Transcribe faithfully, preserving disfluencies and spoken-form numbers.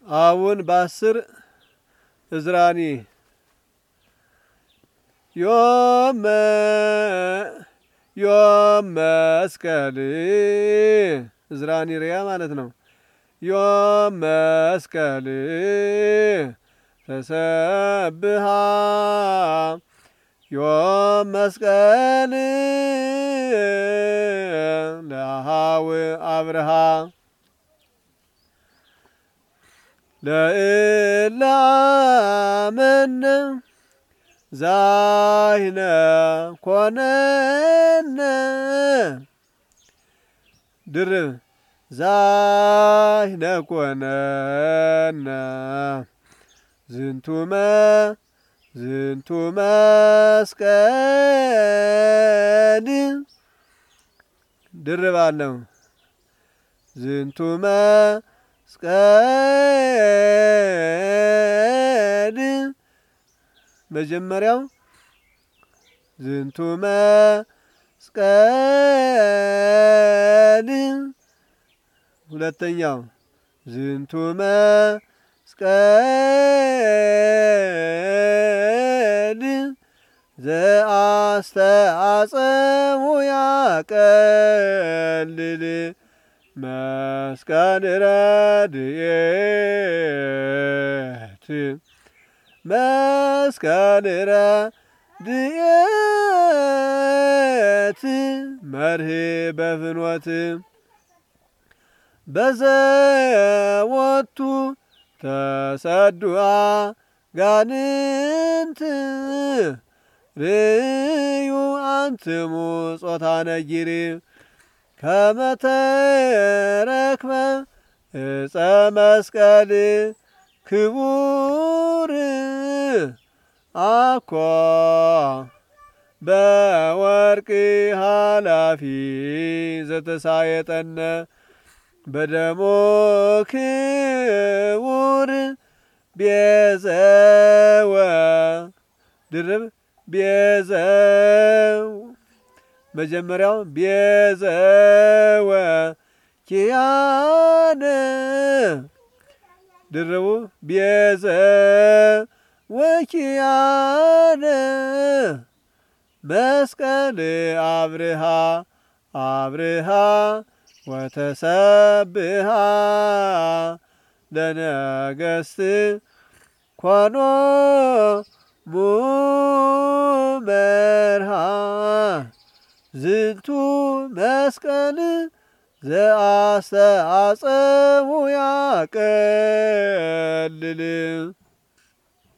አሁን በአስር እዝራኒ ዮም ዮም መስቀል እዝራኒ ሪያ ማለት ነው። ዮም መስቀል ተሰብሃ ዮም መስቀል ለሃው አብርሃ ለእለ አመነ ዛይነ ኮነነ ድርብ ዛይነ ኮነነ ዝንቱመ ዝንቱ መስቀል ድርብ አለው ዝንቱ መስቀል መጀመሪያው ዝንቱ መስቀል ሁለተኛው ዝንቱ መስቀል ዘአስተአጽሙ ያቀልል መስቀል ረድኤት መስቀል ረድኤት መርህ በፍኖት በዘወቱ ተሰዱአ ጋንንት ርእዩ አንትሙ ጾታ ነጊር ከመ ተረክበ ዕፀ መስቀል ክቡር አኮ በወርቅ ኃላፊ ዘተሳየጠነ በደሞ ክቡር ቤዘወ ድርብ ቤዘው መጀመሪያው ቤዘወ ኪያነ ድርቡ ቤዘወ ኪያነ መስቀል አብርሃ አብርሃ ወተሰብሃ ለነገሥት ኮኖ ሙመርሃ ዝንቱ መስቀል ዘአስተአጽሙ ያቀልል